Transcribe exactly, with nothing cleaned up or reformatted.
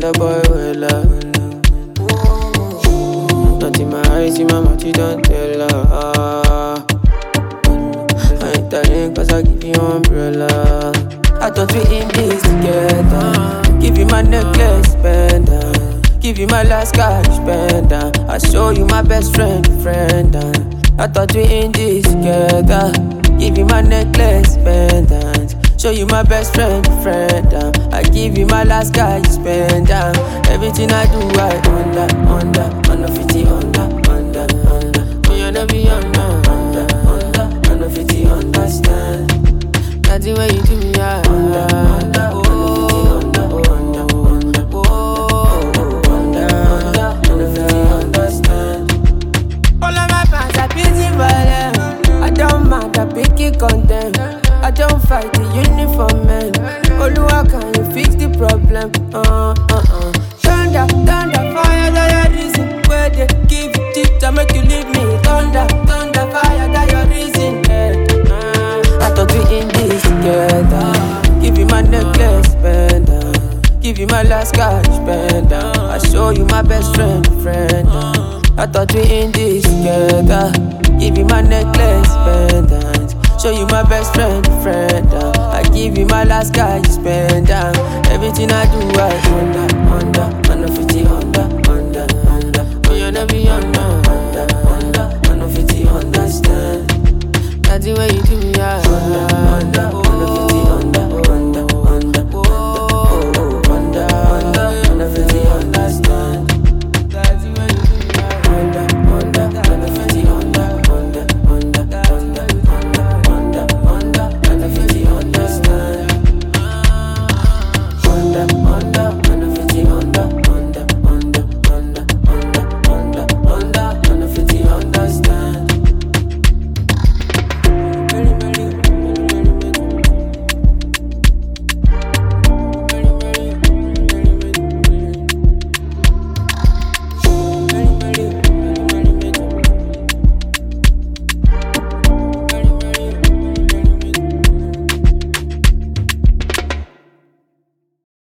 the boy well up. Not in my eyes, in my mouth, you don't tell her. I ain't telling cause I give you umbrella. I thought we in this together. Give you my necklace, pendant. Give you my last cash, pendant. I show you my best friend, friend. I thought we in this together. Give you my necklace, pendant. Show you my best friend, friend. I give you my last cash, pendant. Everything I do, I under, under, under fifty, under, under, under. Oh, you never be under, under, under, under fifty, understand. Nothing when you do me, I under, under, oh, under, under, under, oh, under, under, under fifty, understand. All of my fans are busy violent. I don't mind, I pick it content. I don't fight the uniform man. Oluwa, can you fix the problem? Uh, uh, uh. Thunder, thunder, fire, that your reason. Where they give you tip to make you leave me. Thunder, thunder, fire, that your reason. Yeah. Uh, I thought we in this together. Give you my necklace, pendant. Give you my last cash, pendant. I show you my best friend, friend. I thought we in this together. Give you my necklace, pendant. Show you my best friend, friend. I give you my last cash, pendant. Everything I do, I under, under, under fifty, under, under, under. Oh, you never be under, under, under, under fifty, understand. Nothing when you do me, I under, under.